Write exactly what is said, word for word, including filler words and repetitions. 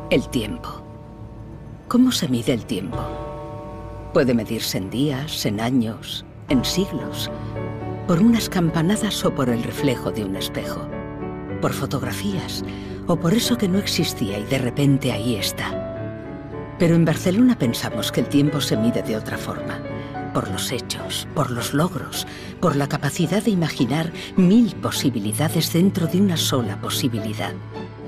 El tiempo. ¿Cómo se mide el tiempo? Puede medirse en días, en años, en siglos, por unas campanadas o por el reflejo de un espejo, por fotografías o por eso que no existía y de repente ahí está. Pero en Barcelona pensamos que el tiempo se mide de otra forma, por los hechos, por los logros, por la capacidad de imaginar mil posibilidades dentro de una sola posibilidad.